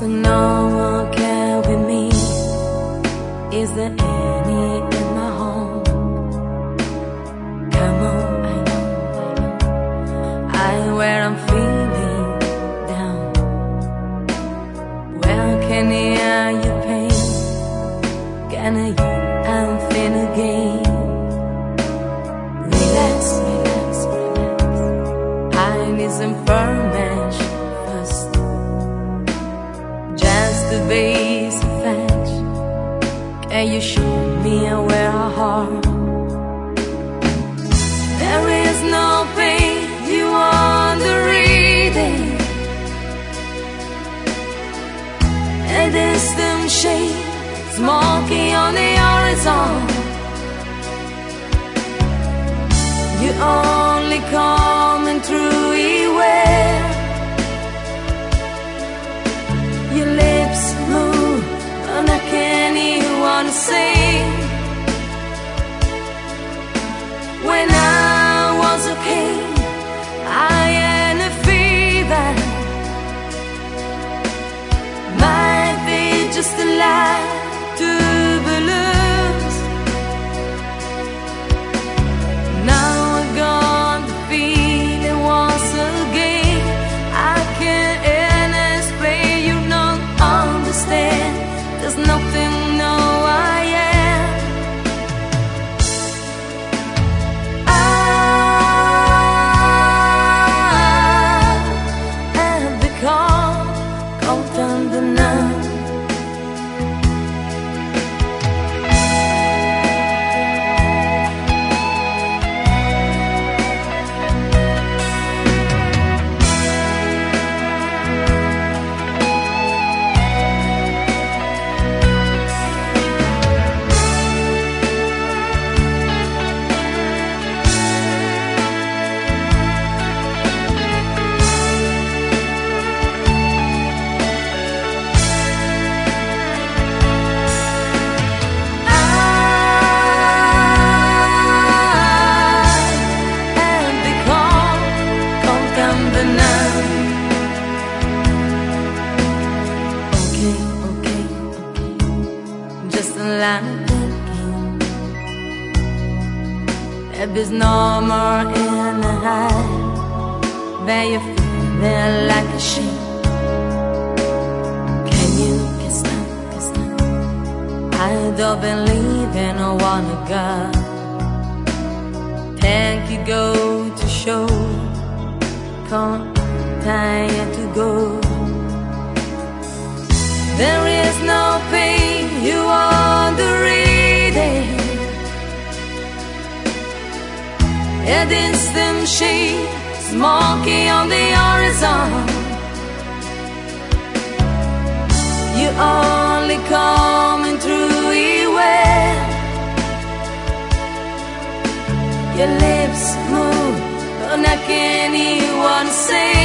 no one care with me? Is there any in my home? Come on, I know, where I'm feeling down. Where can I hear your pain? Can I hear and feel again? Relax, relax, relax. I need some information first. Just the basic facts. Can you show me where I harm? There is no pain you under reading. A distant shade, smoky on the horizon. You only coming through where your lips move, and I can't even wanna say. When I was a king, I had a fever. Might be just a lie to balloons. Now I got the feeling once again. I can't explain, you don't understand. There's nothing, no I am. I have become cold under now. If there's no more in the high, where you feeling like a sheep. Can you stop? I don't believe in a one of God. Thank you go to show, come time to go. There is no pain you want to read it. A distant shade, smoky on the horizon. You only coming through where your lips move, and I can't even say.